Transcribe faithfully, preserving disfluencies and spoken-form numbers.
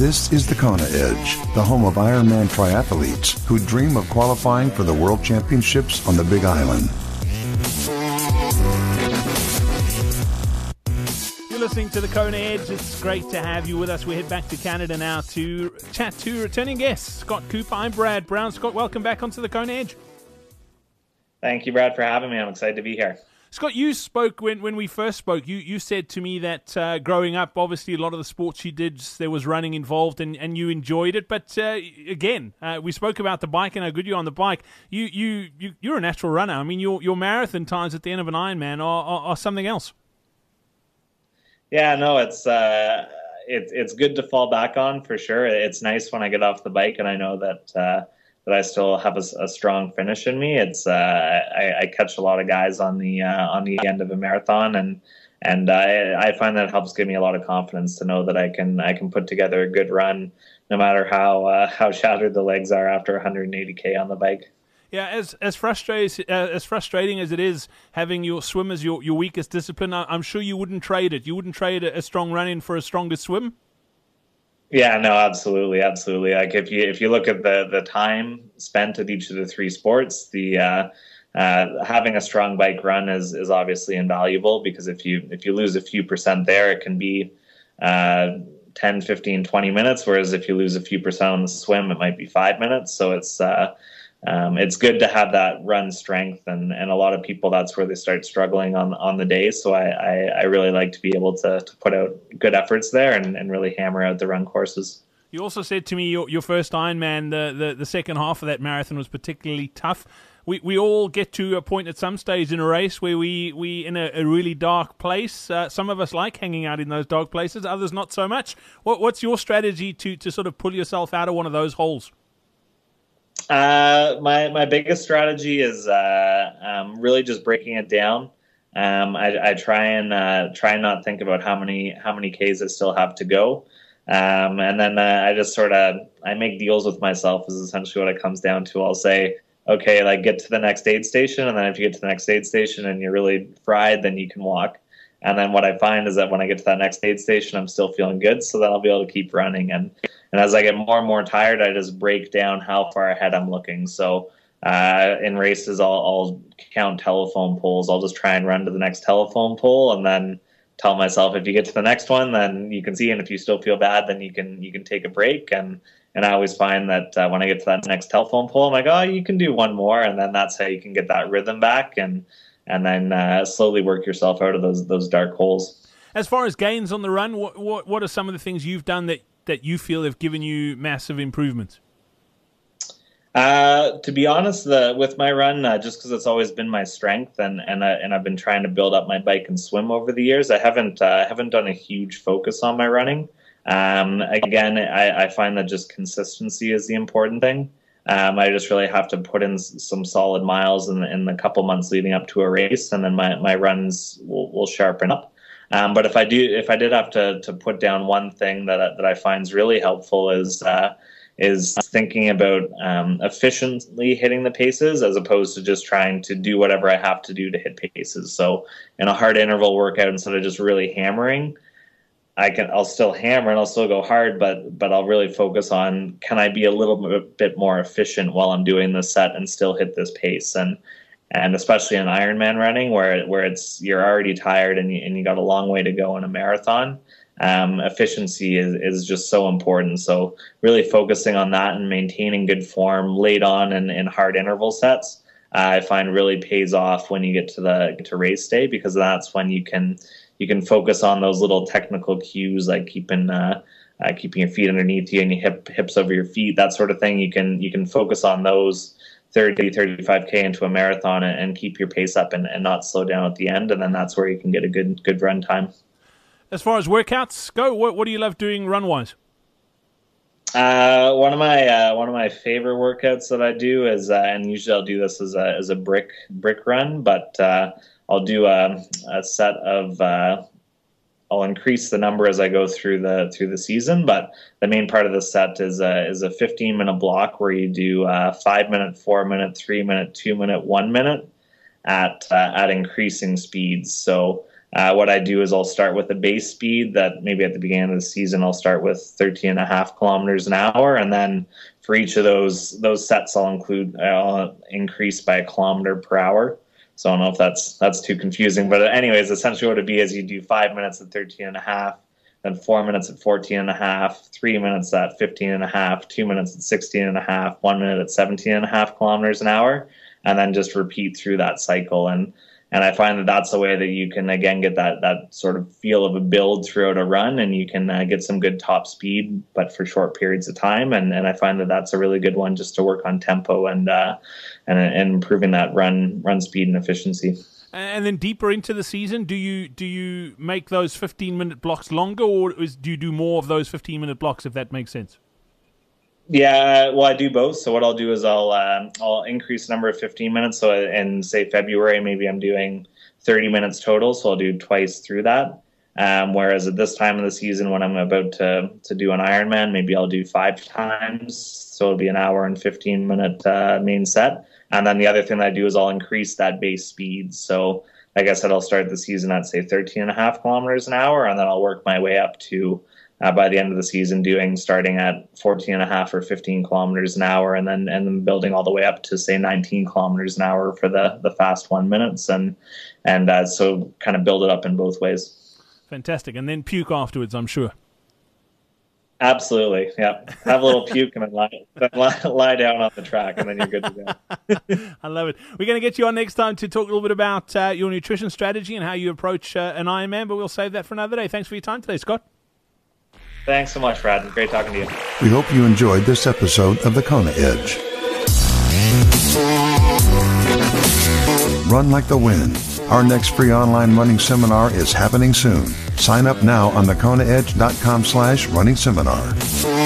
This is the Kona Edge, the home of Ironman triathletes who dream of qualifying for the World Championships on the Big Island. You're listening to the Kona Edge. It's great to have you with us. We head back to Canada now to chat to returning guest, Scott Cooper. I'm Brad Brown. Scott, welcome back onto the Kona Edge. Thank you, Brad, for having me. I'm excited to be here. Scott, you spoke when, when we first spoke. You you said to me that uh, growing up, obviously a lot of the sports you did, there was running involved, and, and you enjoyed it. But uh, again, uh, we spoke about the bike and how good you are on the bike. You you you you're a natural runner. I mean, your your marathon times at the end of an Ironman are, are, are something else. Yeah, no, it's uh, it, it's good to fall back on for sure. It's nice when I get off the bike and I know that. Uh, that I still have a, a strong finish in me. It's uh, I, I catch a lot of guys on the uh, on the end of a marathon, and and I, I find that helps give me a lot of confidence to know that I can I can put together a good run, no matter how uh, how shattered the legs are after one hundred eighty K on the bike. Yeah, as as frustrating uh, as frustrating as it is having your swim as your, your weakest discipline, I'm sure you wouldn't trade it. You wouldn't trade a, a strong run in for a stronger swim. Yeah, no, absolutely, absolutely. Like if you if you look at the the time spent at each of the three sports, the uh, uh, having a strong bike run is is obviously invaluable, because if you if you lose a few percent there, it can be uh, ten, fifteen, twenty minutes. Whereas if you lose a few percent on the swim, it might be five minutes. So it's uh, um, it's good to have that run strength, and, and a lot of people, that's where they start struggling on on the day. So I, I, I really like to be able to, to put out good efforts there and, and really hammer out the run courses. You also said to me your, your first Ironman, the, the, the second half of that marathon was particularly tough. We we all get to a point at some stage in a race where we we in a, a really dark place. Uh, some of us like hanging out in those dark places, others not so much. What what's your strategy to to sort of pull yourself out of one of those holes? Uh, my my biggest strategy is uh, um, really just breaking it down. Um, I, I try and uh, try and not think about how many how many Ks I still have to go, um, and then uh, I just sort of I make deals with myself. Is essentially what it comes down to. I'll say, okay, like get to the next aid station, and then if you get to the next aid station and you're really fried, then you can walk. And then what I find is that when I get to that next aid station, I'm still feeling good, so then I'll be able to keep running. And and as I get more and more tired, I just break down how far ahead I'm looking. So uh, in races, I'll, I'll count telephone poles. I'll just try and run to the next telephone pole, and then tell myself, if you get to the next one, then you can see. And if you still feel bad, then you can you can take a break. And and I always find that uh, when I get to that next telephone pole, I'm like, oh, you can do one more, and then that's how you can get that rhythm back, and and then uh, slowly work yourself out of those those dark holes. As far as gains on the run, what what, what are some of the things you've done that, that you feel have given you massive improvements? Uh, to be honest, the, with my run, uh, just because it's always been my strength, and and, uh, and I've been trying to build up my bike and swim over the years, I haven't uh, haven't done a huge focus on my running. Um, again, I, I find that just consistency is the important thing. Um, I just really have to put in some solid miles in, in the couple months leading up to a race, and then my, my runs will, will sharpen up. Um, but if I do, if I did have to, to put down one thing that that I find is really helpful is uh, is thinking about um, efficiently hitting the paces, as opposed to just trying to do whatever I have to do to hit paces. So in a hard interval workout, instead of just really hammering, I can, I'll still hammer and I'll still go hard, but but I'll really focus on, can I be a little bit more efficient while I'm doing this set and still hit this pace? And and especially in Ironman running, where where it's you're already tired and you, and you got a long way to go in a marathon, um, efficiency is, is just so important. So really focusing on that and maintaining good form late on and in hard interval sets, uh, I find really pays off when you get to the to race day, because that's when you can you can focus on those little technical cues, like keeping uh, uh, keeping your feet underneath you and your hip, hips over your feet, that sort of thing. You can you can focus on those thirty, thirty-five K into a marathon and, and keep your pace up and, and not slow down at the end, and then that's where you can get a good good run time. As far as workouts go, what what do you love doing run wise? Uh, one of my uh, one of my favorite workouts that I do is, uh, and usually I'll do this as a as a brick brick run, but uh, I'll do a, a set of. Uh, I'll increase the number as I go through the through the season, but the main part of the set is a is a fifteen minute block where you do uh, five minute, four minute, three minute, two minute, one minute at uh, at increasing speeds. So Uh, what I do is I'll start with a base speed that maybe at the beginning of the season I'll start with thirteen and a half kilometers an hour, and then for each of those those sets I'll include I'll increase by a kilometer per hour. So I don't know if that's that's too confusing, but anyways, essentially what it'd be is you do five minutes at thirteen and a half, then four minutes at fourteen and a half, three minutes at fifteen and a half, two minutes at sixteen and a half, one minute at seventeen and a half kilometers an hour, and then just repeat through that cycle. And And I find that that's a way that you can, again, get that that sort of feel of a build throughout a run, and you can uh, get some good top speed, but for short periods of time. And and I find that that's a really good one just to work on tempo and uh, and, and improving that run run speed and efficiency. And then deeper into the season, do you do you make those fifteen minute blocks longer, or is, do you do more of those fifteen minute blocks, if that makes sense? Yeah, well, I do both. So what I'll do is I'll uh, I'll increase the number of fifteen minutes. So in, say, February, maybe I'm doing thirty minutes total. So I'll do twice through that. Um, whereas at this time of the season, when I'm about to, to do an Ironman, maybe I'll do five times. So it'll be an hour and fifteen minute uh, main set. And then the other thing that I do is I'll increase that base speed. So like I said, I'll start the season at, say, thirteen and a half kilometers an hour, and then I'll work my way up to Uh, by the end of the season, doing starting at fourteen and a half or fifteen kilometers an hour, and then and then building all the way up to, say, nineteen kilometers an hour for the, the fast one minutes, and and uh, so kind of build it up in both ways. Fantastic, and then puke afterwards, I'm sure. Absolutely, yeah. Have a little puke and then lie, then lie, lie down on the track, and then you're good to go. I love it. We're going to get you on next time to talk a little bit about uh, your nutrition strategy and how you approach uh, an Ironman, but we'll save that for another day. Thanks for your time today, Scott. Thanks so much, Brad. Great talking to you. We hope you enjoyed this episode of the Kona Edge. Run like the wind. Our next free online running seminar is happening soon. Sign up now on the kona edge dot com slash running seminar.